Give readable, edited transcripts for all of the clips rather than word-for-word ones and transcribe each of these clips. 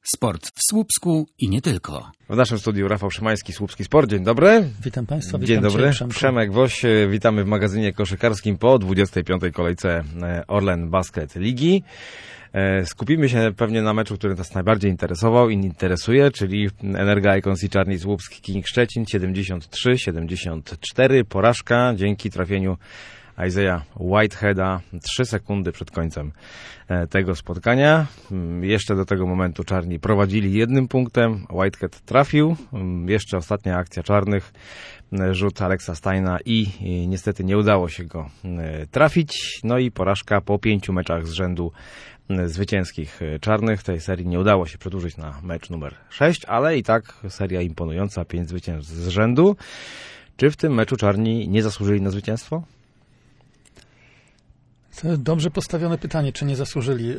Sport w Słupsku i nie tylko. W naszym studiu Rafał Szymański, Słupski Sport. Dzień dobry. Witam Państwa. Witam Dzień dobry. Cię, Przemek Woś. Witamy w magazynie koszykarskim po 25. kolejce Orlen Basket Ligi. Skupimy się pewnie na meczu, który nas najbardziej interesował i interesuje, czyli Energa Icons i Czarni Słupsk King Szczecin 73-74. Porażka dzięki trafieniu Isaiah Whiteheada 3 sekundy przed końcem tego spotkania. Jeszcze do tego momentu Czarni prowadzili 1 punktem. Whitehead trafił. Jeszcze ostatnia akcja Czarnych. Rzut Alexa Steina i niestety nie udało się go trafić. No i porażka po 5 meczach z rzędu zwycięskich Czarnych. Tej serii nie udało się przedłużyć na mecz numer 6, ale i tak seria imponująca, 5 zwycięstw z rzędu. Czy w tym meczu Czarni nie zasłużyli na zwycięstwo? To dobrze postawione pytanie, czy nie zasłużyli.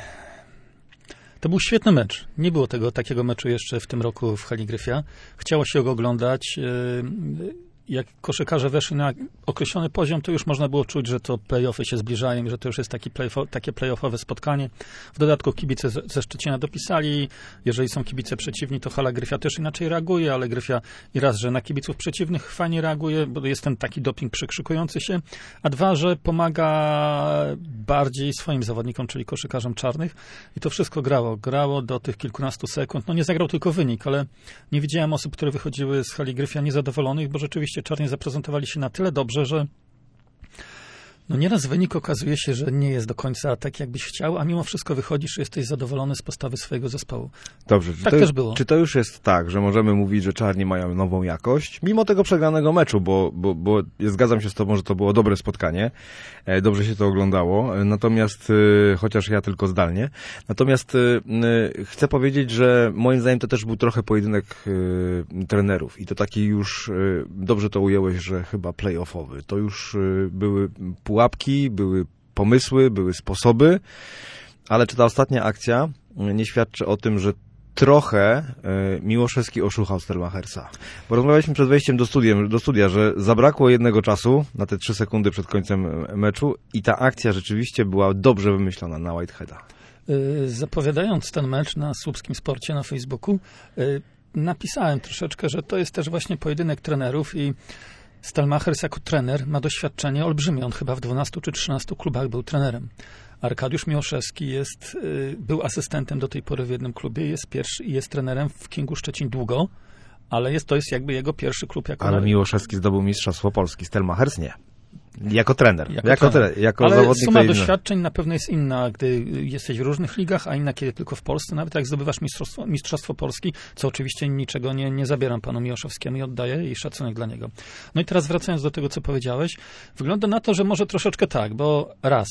To był świetny mecz. Nie było takiego meczu jeszcze w tym roku w hali Gryfia. Chciało się go oglądać. Jak koszykarze weszli na określony poziom, to już można było czuć, że to play-offy się zbliżają, że to już jest takie play-offowe spotkanie. W dodatku kibice ze Szczecina dopisali. Jeżeli są kibice przeciwni, to hala Gryfia też inaczej reaguje, ale Gryfia i raz, że na kibiców przeciwnych fajnie reaguje, bo jest ten taki doping przekrzykujący się, a dwa, że pomaga bardziej swoim zawodnikom, czyli koszykarzom Czarnych. I to wszystko grało do tych kilkunastu sekund. No nie zagrał tylko wynik, ale nie widziałem osób, które wychodziły z hali Gryfia niezadowolonych, bo rzeczywiście Czarni zaprezentowali się na tyle dobrze, że nieraz wynik okazuje się, że nie jest do końca tak, jakbyś chciał, a mimo wszystko wychodzisz, że jesteś zadowolony z postawy swojego zespołu. Dobrze. Tak też było. Czy to już jest tak, że możemy mówić, że Czarni mają nową jakość, mimo tego przegranego meczu, bo zgadzam się z tobą, że to było dobre spotkanie, dobrze się to oglądało, natomiast, chociaż ja tylko zdalnie, natomiast chcę powiedzieć, że moim zdaniem to też był trochę pojedynek trenerów i to taki już, dobrze to ująłeś, że chyba play-offowy. To już były pułapki, były pomysły, były sposoby, ale czy ta ostatnia akcja nie świadczy o tym, że trochę Miłoszewski oszukał Stelmachersa? Bo rozmawialiśmy przed wejściem do studia, że zabrakło jednego czasu na te 3 sekundy przed końcem meczu i ta akcja rzeczywiście była dobrze wymyślona na Whiteheada. Zapowiadając ten mecz na Słupskim Sporcie na Facebooku, napisałem troszeczkę, że to jest też właśnie pojedynek trenerów i Stelmachers jako trener ma doświadczenie olbrzymie. On chyba w 12 czy 13 klubach był trenerem. Arkadiusz Miłoszewski był asystentem do tej pory w jednym klubie, jest trenerem w Kingu Szczecin długo, ale to jest jakby jego pierwszy klub. Ale Miłoszewski zdobył Mistrzostwo Polski, Stelmachers nie. Jako trener. Jako ale zawodnik suma doświadczeń na pewno jest inna, gdy jesteś w różnych ligach, a inna kiedy tylko w Polsce. Nawet jak zdobywasz Mistrzostwo Polski, co oczywiście niczego nie zabieram panu Miłoszewskiemu i oddaję i szacunek dla niego. No i teraz wracając do tego, co powiedziałeś, wygląda na to, że może troszeczkę tak, bo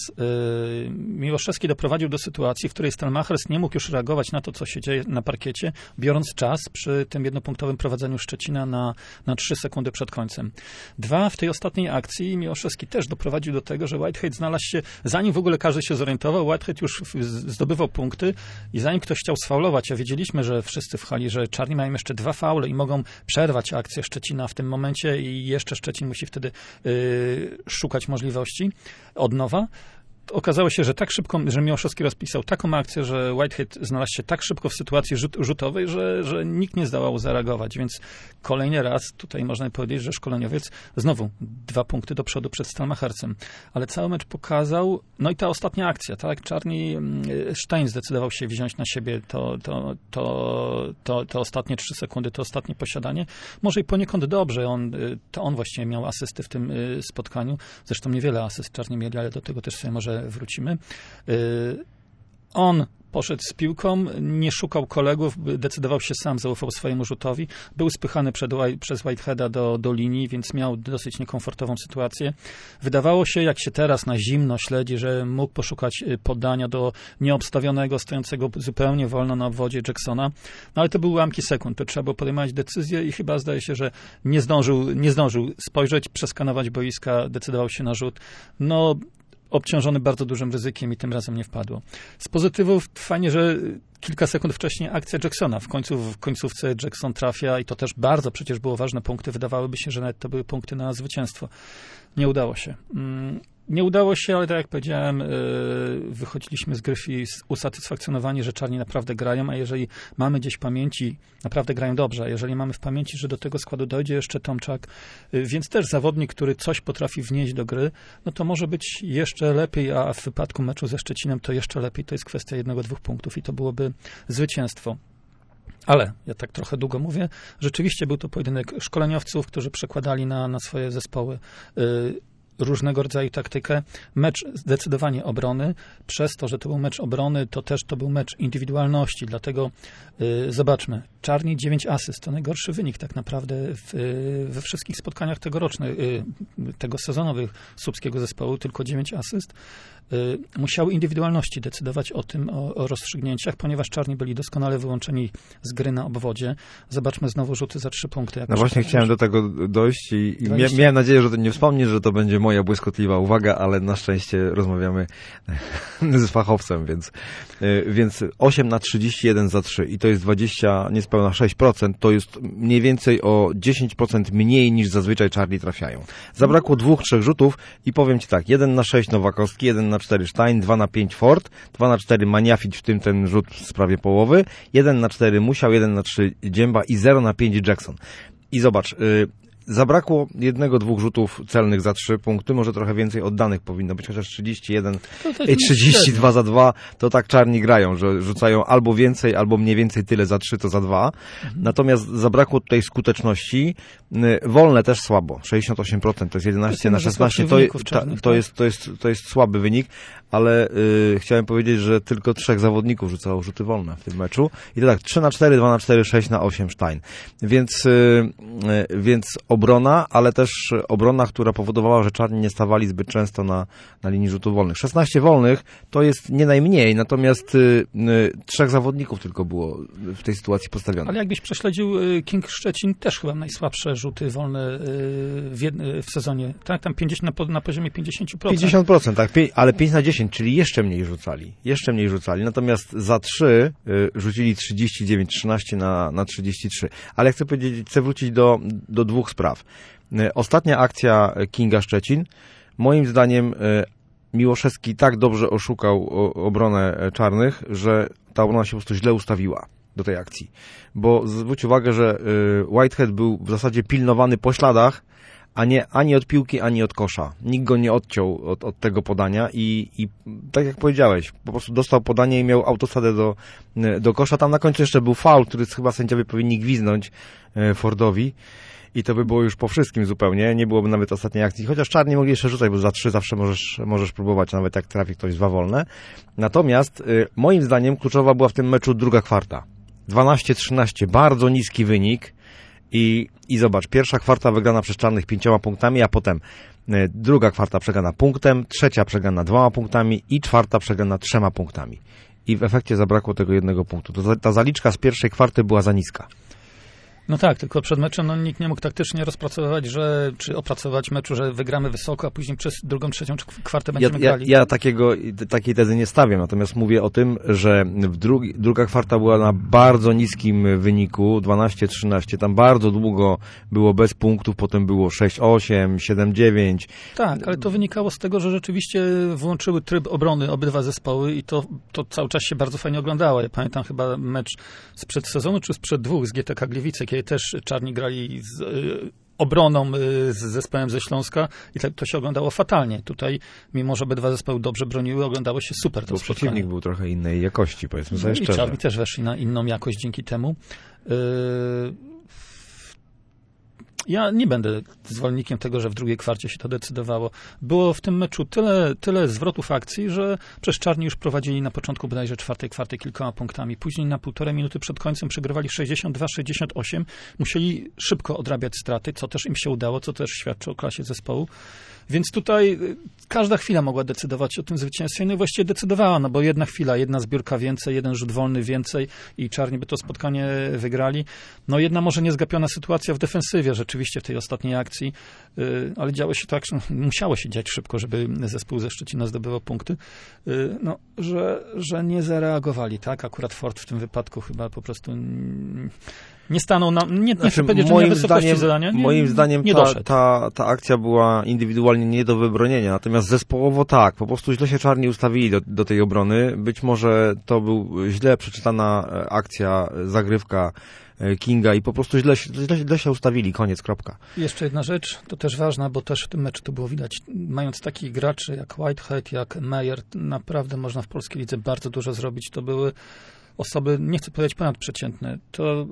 Miłoszewski doprowadził do sytuacji, w której Stelmachers nie mógł już reagować na to, co się dzieje na parkiecie, biorąc czas przy tym jednopunktowym prowadzeniu Szczecina na 3 sekundy przed końcem. 2, w tej ostatniej akcji Miłoszewski też doprowadził do tego, że Whitehead znalazł się, zanim w ogóle każdy się zorientował, Whitehead już zdobywał punkty i zanim ktoś chciał sfaulować, a wiedzieliśmy, że wszyscy w hali, że Czarni mają jeszcze 2 faule i mogą przerwać akcję Szczecina w tym momencie i jeszcze Szczecin musi wtedy szukać możliwości od nowa. Okazało się, że tak szybko, że Miłoszewski rozpisał taką akcję, że Whitehead znalazł się tak szybko w sytuacji rzutowej, że nikt nie zdołał zareagować, więc kolejny raz tutaj można powiedzieć, że szkoleniowiec znowu 2 punkty do przodu przed Stelmachersem. Ale cały mecz pokazał, no i ta ostatnia akcja, tak? Czarni, Stein zdecydował się wziąć na siebie to ostatnie 3 sekundy, to ostatnie posiadanie. Może i poniekąd dobrze, on właściwie miał asysty w tym spotkaniu. Zresztą niewiele asyst Czarni mieli, ale do tego też sobie może wrócimy. On poszedł z piłką, nie szukał kolegów, decydował się sam, zaufał swojemu rzutowi. Był spychany przez Whiteheada do linii, więc miał dosyć niekomfortową sytuację. Wydawało się, jak się teraz na zimno śledzi, że mógł poszukać poddania do nieobstawionego, stojącego zupełnie wolno na obwodzie Jacksona. No ale to były ułamki sekund, to trzeba było podejmować decyzję i chyba zdaje się, że nie zdążył spojrzeć, przeskanować boiska, decydował się na rzut. Obciążony bardzo dużym ryzykiem i tym razem nie wpadło. Z pozytywów fajnie, że kilka sekund wcześniej akcja Jacksona. W końcówce Jackson trafia i to też bardzo przecież było ważne punkty. Wydawałoby się, że nawet to były punkty na zwycięstwo. Nie udało się. Nie udało się, ale tak jak powiedziałem, wychodziliśmy z Gryfii usatysfakcjonowani, że czarni naprawdę grają, a jeżeli mamy gdzieś w pamięci, naprawdę grają dobrze, a jeżeli mamy w pamięci, że do tego składu dojdzie jeszcze Tomczak, więc też zawodnik, który coś potrafi wnieść do gry, no to może być jeszcze lepiej, a w wypadku meczu ze Szczecinem to jeszcze lepiej, to jest kwestia 1-2 punktów i to byłoby zwycięstwo. Ale, ja tak trochę długo mówię, rzeczywiście był to pojedynek szkoleniowców, którzy przekładali na swoje zespoły różnego rodzaju taktykę. Mecz zdecydowanie obrony. Przez to, że to był mecz obrony, to też to był mecz indywidualności. Dlatego zobaczmy. Czarni 9 asyst. To najgorszy wynik tak naprawdę we wszystkich spotkaniach tego sezonowych słupskiego zespołu. Tylko 9 asyst. Musiały indywidualności decydować o tym, o rozstrzygnięciach, ponieważ czarni byli doskonale wyłączeni z gry na obwodzie. Zobaczmy znowu rzuty za 3 punkty. No właśnie chciałem do tego dojść i miałem nadzieję, że to nie wspomnisz, że to będzie moja błyskotliwa uwaga, ale na szczęście rozmawiamy z fachowcem, więc 8 na 31 za 3 i to jest 20, niespełna 6%, to jest mniej więcej o 10% mniej niż zazwyczaj czarni trafiają. Zabrakło 2-3 rzutów i powiem Ci tak, 1 na 6 Nowakowski, 1 na 4 Stein, 2 na 5 Ford, 2 na 4 Maniafit, w tym ten rzut z prawie połowy, 1 na 4 Musiał, 1 na 3 Dzięba i 0 na 5 Jackson. I zobacz, zabrakło 1-2 rzutów celnych za 3 punkty, może trochę więcej oddanych powinno być, chociaż 31 i 32 za 2, to tak czarni grają, że rzucają albo więcej, albo mniej więcej tyle za 3, to za 2. Natomiast zabrakło tutaj skuteczności. Wolne też słabo, 68%, to jest 11 na 16, to jest słaby wynik, ale chciałem powiedzieć, że tylko 3 zawodników rzucało rzuty wolne w tym meczu. I to tak, 3 na 4, 2 na 4, 6 na 8 Stein. Więc obrona, ale też obrona, która powodowała, że czarni nie stawali zbyt często na linii rzutów wolnych. 16 wolnych to jest nie najmniej, natomiast 3 zawodników tylko było w tej sytuacji postawionych. Ale jakbyś prześledził King Szczecin, też chyba najsłabsze rzuty wolne w sezonie. Tak, tam 50, na poziomie 50%. 50%, tak, ale 5 na 10, czyli jeszcze mniej rzucali. Natomiast za 3 rzucili 39-13 na 33. Ale chcę wrócić do 2 spraw. Ostatnia akcja Kinga Szczecin, moim zdaniem Miłoszewski tak dobrze oszukał obronę czarnych, że ta obrona się po prostu źle ustawiła do tej akcji. Bo zwróć uwagę, że Whitehead był w zasadzie pilnowany po śladach, a nie ani od piłki, ani od kosza. Nikt go nie odciął od tego podania i tak jak powiedziałeś, po prostu dostał podanie i miał autostradę do kosza. Tam na końcu jeszcze był faul, który chyba sędziowie powinni gwizdnąć Fordowi. I to by było już po wszystkim zupełnie, nie byłoby nawet ostatniej akcji. Chociaż czarni mogli jeszcze rzucać, bo za 3 zawsze możesz próbować, nawet jak trafi ktoś 2 wolne. Natomiast moim zdaniem kluczowa była w tym meczu druga kwarta. 12-13, bardzo niski wynik i zobacz, pierwsza kwarta wygrana przez czarnych 5 punktami, a potem druga kwarta przegrana punktem, trzecia przegrana 2 punktami i czwarta przegrana 3 punktami. I w efekcie zabrakło tego 1 punktu. Ta zaliczka z pierwszej kwarty była za niska. No tak, tylko przed meczem nikt nie mógł taktycznie rozpracowywać, czy opracować meczu, że wygramy wysoko, a później przez drugą, trzecią kwartę będziemy grali. Ja takiej tezy nie stawiam, natomiast mówię o tym, że druga kwarta była na bardzo niskim wyniku, 12-13, tam bardzo długo było bez punktów, potem było 6-8, 7-9. Tak, ale to wynikało z tego, że rzeczywiście włączyły tryb obrony obydwa zespoły i to cały czas się bardzo fajnie oglądało. Ja pamiętam chyba mecz sprzed sezonu, czy sprzed 2 z GTK Gliwice, kiedy też czarni grali z obroną z zespołem ze Śląska i to się oglądało fatalnie. Tutaj, mimo że obydwa zespoły dobrze broniły, oglądało się super to spotkanie. Przeciwnik był trochę innej jakości, powiedzmy sobie szczerze. I czarni też weszli na inną jakość dzięki temu. Ja nie będę zwolennikiem tego, że w drugiej kwarcie się to decydowało. Było w tym meczu tyle zwrotów akcji, że przez czarni już prowadzili na początku bodajże 4. kwarty kilkoma punktami. Później na 1,5 minuty przed końcem przegrywali 62-68. Musieli szybko odrabiać straty, co też im się udało, co też świadczy o klasie zespołu. Więc tutaj każda chwila mogła decydować o tym zwycięstwie. No i właściwie decydowała, no bo jedna chwila, jedna zbiórka więcej, jeden rzut wolny więcej i czarni by to spotkanie wygrali. No jedna może niezgapiona sytuacja w defensywie. Rzeczywiście rzeczywiście w tej ostatniej akcji, ale działo się tak, musiało się dziać szybko, żeby zespół ze Szczecina zdobywał punkty, no, że nie zareagowali, tak? Akurat Ford w tym wypadku chyba po prostu nie stanął na, nie chcę powiedzieć, że nie wysokości zadania. Moim zdaniem nie ta akcja była indywidualnie nie do wybronienia, natomiast zespołowo tak, po prostu źle się czarni ustawili do tej obrony. Być może to był źle przeczytana akcja, zagrywka Kinga i po prostu źle się ustawili, koniec, kropka. Jeszcze jedna rzecz, to też ważna, bo też w tym meczu to było widać. Mając takich graczy jak Whitehead, jak Meyer, naprawdę można w polskiej lidze bardzo dużo zrobić. To były osoby, nie chcę powiedzieć ponadprzeciętne, to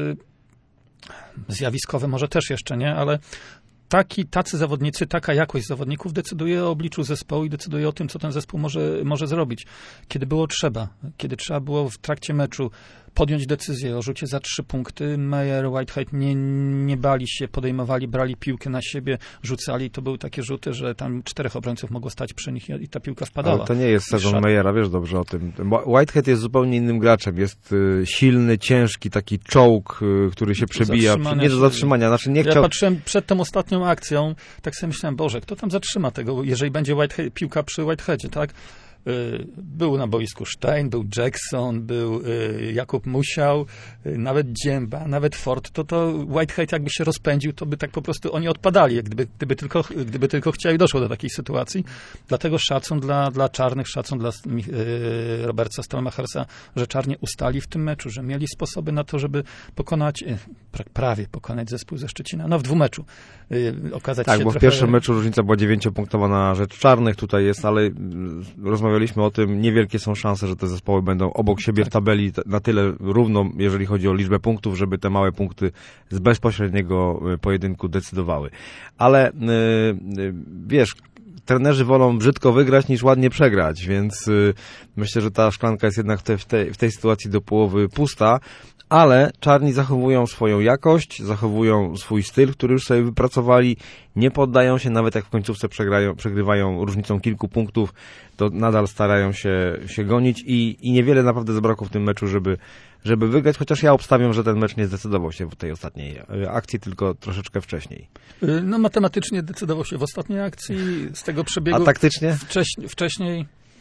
zjawiskowe może też jeszcze nie, ale tacy zawodnicy, taka jakość zawodników decyduje o obliczu zespołu i decyduje o tym, co ten zespół może zrobić. Kiedy trzeba było w trakcie meczu podjąć decyzję o rzucie za 3 punkty, Meyer, Whitehead nie bali się, podejmowali, brali piłkę na siebie, rzucali. To były takie rzuty, że tam 4 obrońców mogło stać przy nich i ta piłka wpadała. Ale to nie jest sezon Meyera, wiesz dobrze o tym. Whitehead jest zupełnie innym graczem. Jest silny, ciężki, taki czołg, który się przebija. Nie do zatrzymania. Znaczy nie chciał... Ja patrzyłem przed tą ostatnią akcją, tak sobie myślałem, Boże, kto tam zatrzyma tego, jeżeli będzie piłka przy Whiteheadzie, tak? Był na boisku Stein, był Jackson, był Jakub Musiał, nawet Dzięba, nawet Ford, to Whitehead jakby się rozpędził, to by tak po prostu oni odpadali, gdyby tylko chcieli, doszło do takiej sytuacji. Dlatego szacun dla czarnych, szacun dla Roberta Stelmachersa, że czarnie ustali w tym meczu, że mieli sposoby na to, żeby prawie pokonać zespół ze Szczecina. No w dwumeczu okazać tak, się bo trochę... w pierwszym meczu różnica była 9-punktowa na rzecz czarnych, tutaj jest, ale rozmawialiśmy o tym, niewielkie są szanse, że te zespoły będą obok siebie w tabeli na tyle równo, jeżeli chodzi o liczbę punktów, żeby te małe punkty z bezpośredniego pojedynku decydowały. Ale wiesz, trenerzy wolą brzydko wygrać niż ładnie przegrać, więc myślę, że ta szklanka jest jednak w tej sytuacji do połowy pusta, ale czarni zachowują swoją jakość, zachowują swój styl, który już sobie wypracowali, nie poddają się, nawet jak w końcówce przegrywają różnicą kilku punktów, to nadal starają się gonić i niewiele naprawdę zabrakło w tym meczu, żeby wygrać, chociaż ja obstawiam, że ten mecz nie zdecydował się w tej ostatniej akcji, tylko troszeczkę wcześniej. No matematycznie decydował się w ostatniej akcji, z tego przebiegu... A taktycznie? Wcześniej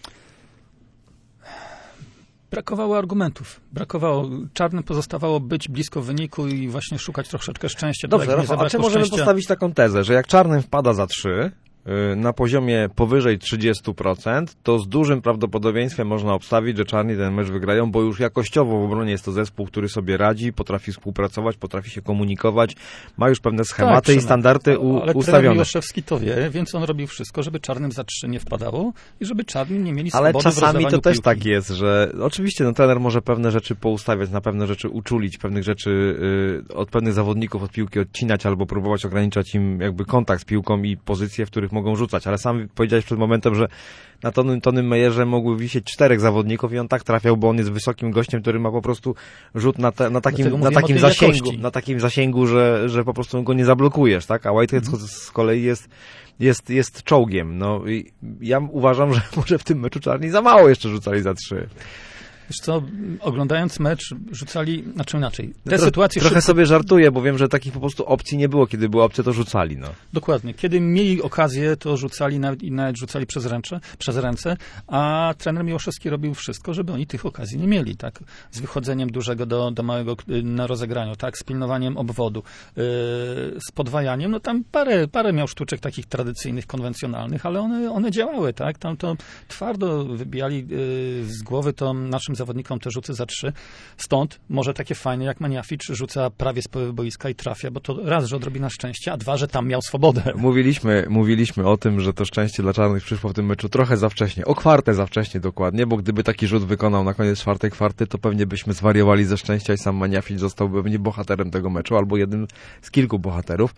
brakowało argumentów. Czarnym pozostawało być blisko wyniku i właśnie szukać troszeczkę szczęścia. Dobrze, Rafał, a czy możemy postawić taką tezę, że jak czarnym wpada za 3 na poziomie powyżej 30%, to z dużym prawdopodobieństwem można obstawić, że czarni ten mecz wygrają, bo już jakościowo w obronie jest to zespół, który sobie radzi, potrafi współpracować, potrafi się komunikować, ma już pewne schematy i standardy ustawione. Ale Miłoszewski to wie, więc on robił wszystko, żeby czarnym za 3 nie wpadało i żeby czarni nie mieli swobody. Ale czasami to też piłki. tak jest, że oczywiście trener może pewne rzeczy poustawiać, na pewne rzeczy uczulić, pewnych rzeczy od pewnych zawodników od piłki odcinać albo próbować ograniczać im jakby kontakt z piłką i pozycje, w których mogą rzucać, ale sam powiedziałeś przed momentem, że na Tonym Meyerze mogły wisieć 4 zawodników i on tak trafiał, bo on jest wysokim gościem, który ma po prostu rzut na takim zasięgu, że po prostu go nie zablokujesz, tak? A Whitehead z kolei jest czołgiem. No i ja uważam, że może w tym meczu czarni za mało jeszcze rzucali za 3. Wiesz co, oglądając mecz, rzucali, znaczy inaczej. Sytuacje trochę sobie żartuję, bo wiem, że takich po prostu opcji nie było. Kiedy były opcje, to rzucali. No. Dokładnie. Kiedy mieli okazję, to rzucali nawet rzucali przez ręce, a trener Miłoszewski robił wszystko, żeby oni tych okazji nie mieli, tak? Z wychodzeniem dużego do małego na rozegraniu, tak? Z pilnowaniem obwodu, z podwajaniem. No tam parę miał sztuczek takich tradycyjnych, konwencjonalnych, ale one działały, tak? Tam to twardo wybijali z głowy to naszym zawodnikom te rzuty za 3. Stąd może takie fajne jak Maniaficz rzuca prawie z połowy boiska i trafia, bo to raz, że odrobina szczęścia, a 2, że tam miał swobodę. Mówiliśmy o tym, że to szczęście dla czarnych przyszło w tym meczu trochę za wcześnie. O kwartę za wcześnie dokładnie, bo gdyby taki rzut wykonał na koniec 4. kwarty, to pewnie byśmy zwariowali ze szczęścia i sam Maniaficz zostałby pewnie bohaterem tego meczu, albo jednym z kilku bohaterów.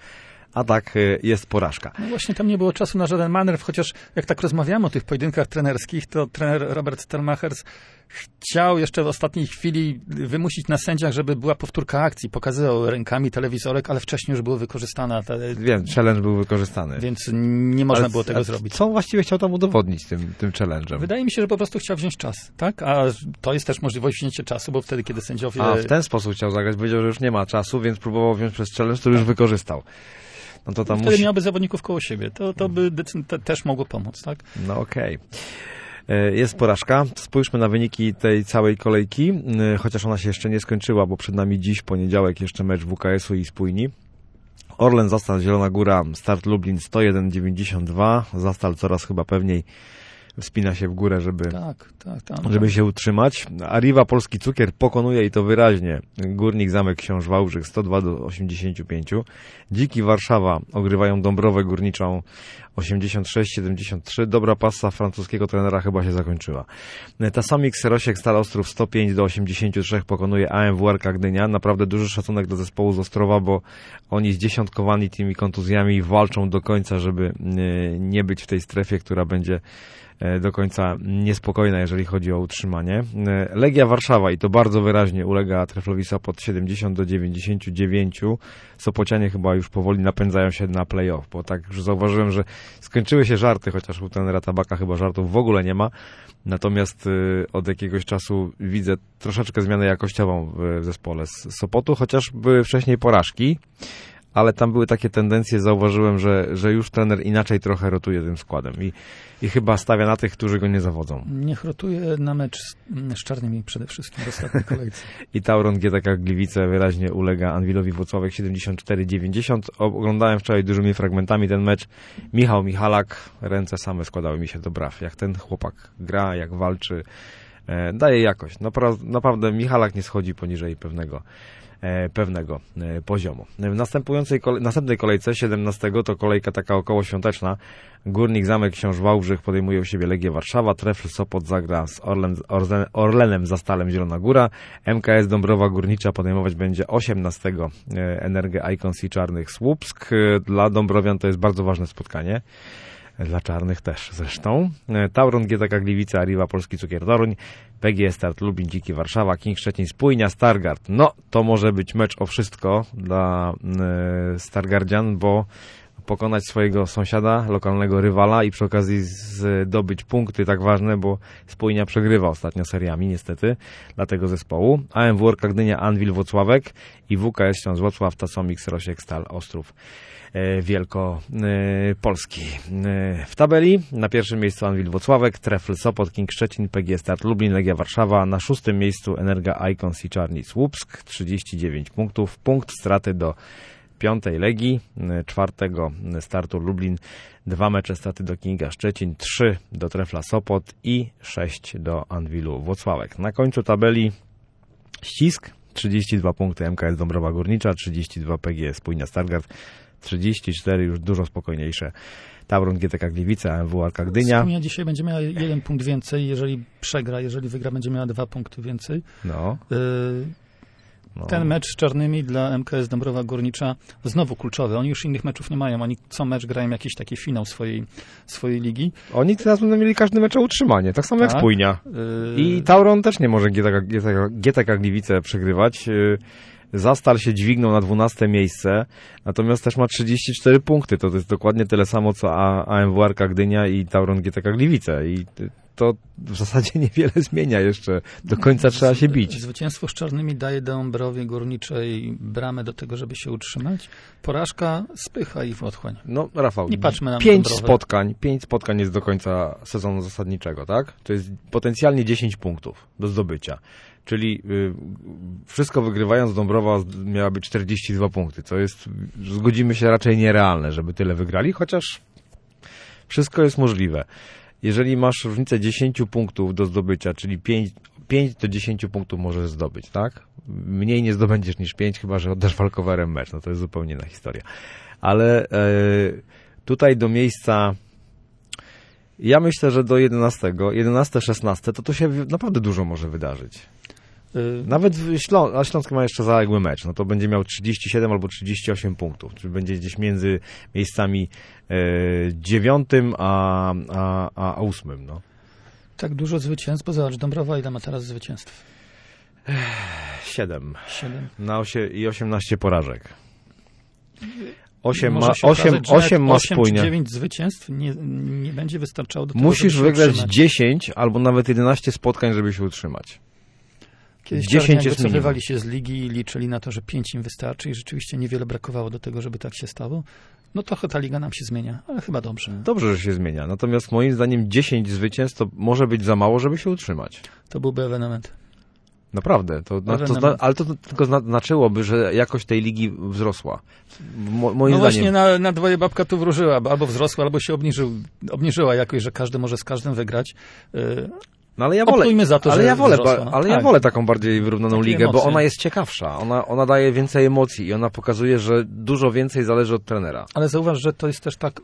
a tak jest porażka. No właśnie tam nie było czasu na żaden manewr, chociaż jak tak rozmawiamy o tych pojedynkach trenerskich, to trener Robert Stelmachers chciał jeszcze w ostatniej chwili wymusić na sędziach, żeby była powtórka akcji. Pokazywał rękami telewizorek, ale wcześniej już było wykorzystana. Wiem, challenge był wykorzystany. Więc nie można było tego zrobić. Co właściwie chciał tam udowodnić tym challenge'em? Wydaje mi się, że po prostu chciał wziąć czas, tak? A to jest też możliwość wzięcia czasu, bo wtedy, kiedy sędziowie... A w ten sposób chciał zagrać. Powiedział, że już nie ma czasu, więc próbował wziąć przez challenge, który już wykorzystał. No to tam wtedy miałby zawodników koło siebie. To by też mogło pomóc, tak? No okej. Jest porażka. Spójrzmy na wyniki tej całej kolejki, chociaż ona się jeszcze nie skończyła, bo przed nami dziś, poniedziałek, jeszcze mecz WKS-u i Spójni. Orlen, Zastal, Zielona Góra, Start Lublin 101-92. Zastal coraz chyba pewniej wspina się w górę, żeby się utrzymać. Arriva Polski Cukier pokonuje i to wyraźnie Górnik Zamek Książ Wałbrzych 102-85. Dziki Warszawa ogrywają Dąbrowę Górniczą 86-73. Dobra pasa francuskiego trenera chyba się zakończyła. Tasomik Serosiek Stal Ostrów 105-83 pokonuje AMW Arka Gdynia. Naprawdę duży szacunek do zespołu z Ostrowa, bo oni zdziesiątkowani tymi kontuzjami walczą do końca, żeby nie być w tej strefie, która będzie do końca niespokojna, jeżeli chodzi o utrzymanie. Legia Warszawa i to bardzo wyraźnie ulega Treflowi Sopot 70-99. Sopocianie chyba już powoli napędzają się na play-off, bo tak już zauważyłem, że skończyły się żarty, chociaż u trenera Tabaka chyba żartów w ogóle nie ma. Natomiast od jakiegoś czasu widzę troszeczkę zmianę jakościową w zespole z Sopotu, chociaż były wcześniej porażki, ale tam były takie tendencje, zauważyłem, że już trener inaczej trochę rotuje tym składem i chyba stawia na tych, którzy go nie zawodzą. Niech rotuje na mecz z Czarnymi przede wszystkim w ostatniej kolejce. I Tauron GTK Gliwice wyraźnie ulega Anwilowi Włocławek 74-90. Oglądałem wczoraj dużymi fragmentami ten mecz. Michał Michalak, ręce same składały mi się do braw. Jak ten chłopak gra, jak walczy, daje jakość. Naprawdę Michalak nie schodzi poniżej pewnego poziomu. W następnej kolejce, 17, to kolejka taka okołoświąteczna. Górnik Zamek Książ Wałbrzych podejmuje u siebie Legię Warszawa, Trefl Sopot zagra z Orlenem Zastalem Zielona Góra, MKS Dąbrowa Górnicza podejmować będzie 18 Energię Icons i Czarnych Słupsk. Dla Dąbrowian to jest bardzo ważne spotkanie. Dla czarnych też zresztą. Tauron GTK Gliwice, Arriva Polski Cukier Toruń, PGS Start Lublin, Dziki Warszawa, King Szczecin, Spójnia, Stargard. No, to może być mecz o wszystko dla Stargardzian, bo pokonać swojego sąsiada, lokalnego rywala i przy okazji zdobyć punkty tak ważne, bo Spójnia przegrywa ostatnio seriami niestety dla tego zespołu. AMW Orka Gdynia, Anwil Włocławek i WKS Śląsk Wrocław, Tasomik Serosiek Stal Ostrów Wielkopolski. W tabeli na pierwszym miejscu Anwil Włocławek, Trefl Sopot, King Szczecin, PGS Start Lublin, Legia Warszawa. Na 6. miejscu Energa Icons i Czarni Słupsk, 39 punktów. Punkt straty do 5. Legii, 4. Startu Lublin, 2 mecze straty do Kinga Szczecin, 3 do Trefla Sopot i 6 do Anwilu Włocławek. Na końcu tabeli ścisk, 32 punkty MKS Dąbrowa Górnicza, 32 PGS Spójnia Stargard, 34 już dużo spokojniejsze Tauron GTK Gliwice, AMW Arka Gdynia. Spójnia dzisiaj będzie miała 1 punkt więcej, jeżeli przegra, jeżeli wygra, będzie miała 2 punkty więcej. No. Ten mecz z Czarnymi dla MKS Dąbrowa Górnicza znowu kluczowy. Oni już innych meczów nie mają. Oni co mecz grają jakiś taki finał swojej ligi. Oni teraz będą mieli każdy mecz o utrzymanie, tak samo jak Spójnia. I Tauron też nie może GTK Gliwice przegrywać. Zastal się dźwignął na 12. miejsce, natomiast też ma 34 punkty. To jest dokładnie tyle samo, co AMW Arka Gdynia i Tauron GTK Gliwice. I to w zasadzie niewiele zmienia jeszcze. Do końca trzeba się bić. Zwycięstwo z Czarnymi daje Dąbrowie Górniczej bramę do tego, żeby się utrzymać. Porażka spycha ich w otchłań. No, Rafał, nie patrzmy na 5 spotkań jest do końca sezonu zasadniczego, tak? To jest potencjalnie 10 punktów do zdobycia. Czyli wszystko wygrywając, Dąbrowa miała być 42 punkty, co jest, zgodzimy się, raczej nierealne, żeby tyle wygrali, chociaż wszystko jest możliwe. Jeżeli masz różnicę 10 punktów do zdobycia, czyli 5 do 10 punktów możesz zdobyć, tak? Mniej nie zdobędziesz niż 5, chyba że oddasz walkowerem mecz, no to jest zupełnie inna historia. Ale tutaj do miejsca, ja myślę, że do 11, 16, to tu się naprawdę dużo może wydarzyć. Nawet a Śląsk ma jeszcze zaległy mecz, no to będzie miał 37 albo 38 punktów, czyli będzie gdzieś między miejscami 9 a 8. No. Tak dużo zwycięstw, bo zobacz, Dąbrowa ile ma teraz zwycięstw? 7. 7. I 18 porażek. 8 ma spójnie. 9 zwycięstw nie będzie wystarczało do tego, musisz żeby się wygrać utrzymać. 10 albo nawet 11 spotkań, żeby się utrzymać. Kiedyś 10 jest minimum. wycofywali się z ligi i liczyli na to, że 5 im wystarczy i rzeczywiście niewiele brakowało do tego, żeby tak się stało. No trochę ta liga nam się zmienia, ale chyba dobrze. Dobrze, że się zmienia. Natomiast moim zdaniem 10 zwycięstw to może być za mało, żeby się utrzymać. To byłby ewenement. Naprawdę. Ale to tylko znaczyłoby, że jakość tej ligi wzrosła. Moim no zdaniem. właśnie na dwoje babka tu wróżyła, albo wzrosła, albo się obniżyła jakoś, że każdy może z każdym wygrać. No ale ja Optujmy za to, że ja wzrosła. wolę taką bardziej wyrównaną Takie ligę, emocje. bo ona jest ciekawsza. Ona daje więcej emocji i ona pokazuje, że dużo więcej zależy od trenera. Ale zauważ, że to jest też tak,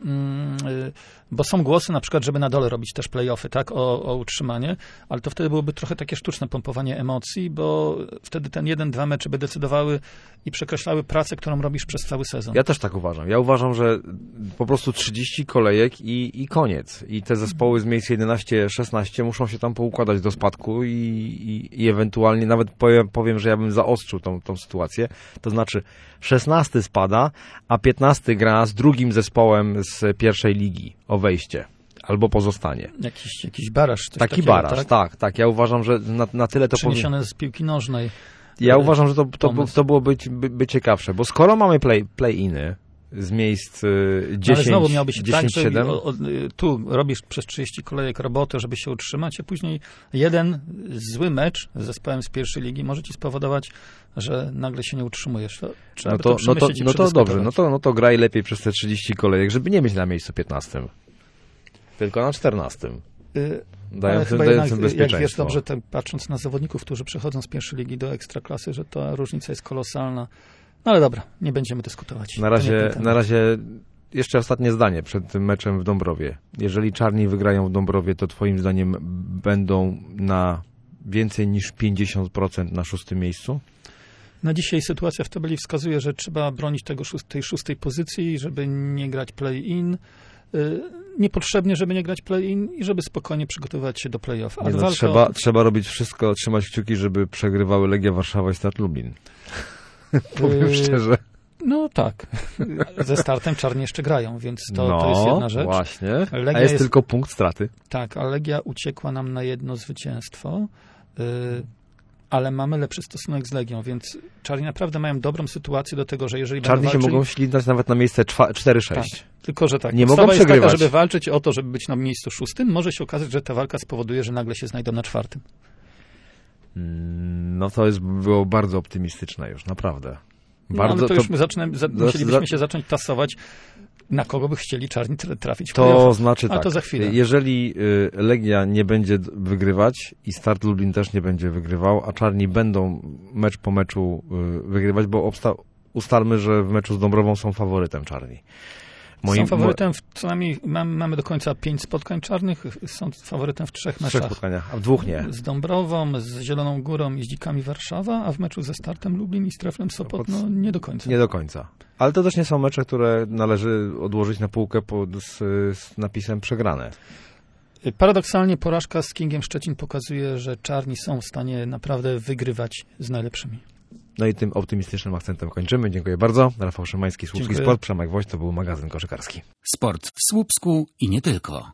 bo są głosy na przykład, żeby na dole robić też play-offy, tak, o utrzymanie, ale to wtedy byłoby trochę takie sztuczne pompowanie emocji, bo wtedy ten 1-2 mecze by decydowały i przekreślały pracę, którą robisz przez cały sezon. Ja też tak uważam. Ja uważam, że po prostu 30 kolejek i koniec. I te zespoły z miejsc 11-16 muszą się tam poukładać do spadku i ewentualnie nawet powiem, że ja bym zaostrzył tą sytuację. To znaczy 16 spada, a 15 gra z drugim zespołem z pierwszej ligi o wejście. Albo pozostanie. Jakiś baraż. Coś Taki takiego, baraż, tak. Ja uważam, że na tyle to przeniesione z piłki nożnej. Ja uważam, że to było być ciekawsze, bo skoro mamy play-iny z miejsc 10, ale znowu miałby się 10, tak, że 7. tu robisz przez 30 kolejek robotę, żeby się utrzymać, a później jeden zły mecz z zespołem z pierwszej ligi może ci spowodować, że nagle się nie utrzymujesz. Trzeba by to przemyśleć i to dobrze, no to graj lepiej przez te 30 kolejek, żeby nie być na miejscu 15. Tylko na 14. Ale chyba jednak, jak bezpieczeństwo. wiesz dobrze, patrząc na zawodników, którzy przechodzą z pierwszej ligi do ekstraklasy, że ta różnica jest kolosalna. No ale dobra, nie będziemy dyskutować. Na razie jeszcze ostatnie zdanie przed tym meczem w Dąbrowie. Jeżeli Czarni wygrają w Dąbrowie, to twoim zdaniem będą na więcej niż 50% na 6. miejscu? Na dzisiaj sytuacja w tabeli wskazuje, że trzeba bronić tej 6. pozycji, żeby nie grać play-in. Niepotrzebnie, żeby nie grać play-in i żeby spokojnie przygotowywać się do play-off. Trzeba robić wszystko, trzymać kciuki, żeby przegrywały Legia Warszawa i Start Lublin. Powiem szczerze. No tak. Ze Startem Czarni jeszcze grają, więc to jest jedna rzecz. Właśnie. Legia a jest tylko punkt straty. Tak, a Legia uciekła nam na jedno zwycięstwo, ale mamy lepszy stosunek z Legią, więc Czarni naprawdę mają dobrą sytuację do tego, że jeżeli Czarni się mogą ślizgnąć nawet na miejsce 4-6. Tak, tylko że tak. Nie mogą przegrywać. Jest taka, żeby walczyć o to, żeby być na miejscu 6, może się okazać, że ta walka spowoduje, że nagle się znajdą na 4. No to było bardzo optymistyczne już, naprawdę. Bardzo, ale to już musielibyśmy się zacząć tasować, na kogo by chcieli Czarni trafić w To znaczy tak, to za chwilę. Jeżeli Legia nie będzie wygrywać i Start Lublin też nie będzie wygrywał, a Czarni będą mecz po meczu wygrywać, bo ustalmy, że w meczu z Dąbrową są faworytem Czarni. Są faworytem, co najmniej mamy do końca 5 spotkań czarnych, są faworytem w 3 meczach. 3 spotkaniach, a w 2 nie. Z Dąbrową, z Zieloną Górą i z Dzikami Warszawa, a w meczu ze Startem Lublin i z Treflem Sopot, nie do końca. Nie do końca. Ale to też nie są mecze, które należy odłożyć na półkę z napisem przegrane. Paradoksalnie porażka z Kingiem Szczecin pokazuje, że Czarni są w stanie naprawdę wygrywać z najlepszymi. No i tym optymistycznym akcentem kończymy. Dziękuję bardzo. Rafał Szymański, Słupski Sport, Przemek Woś, to był magazyn koszykarski. Sport w Słupsku i nie tylko.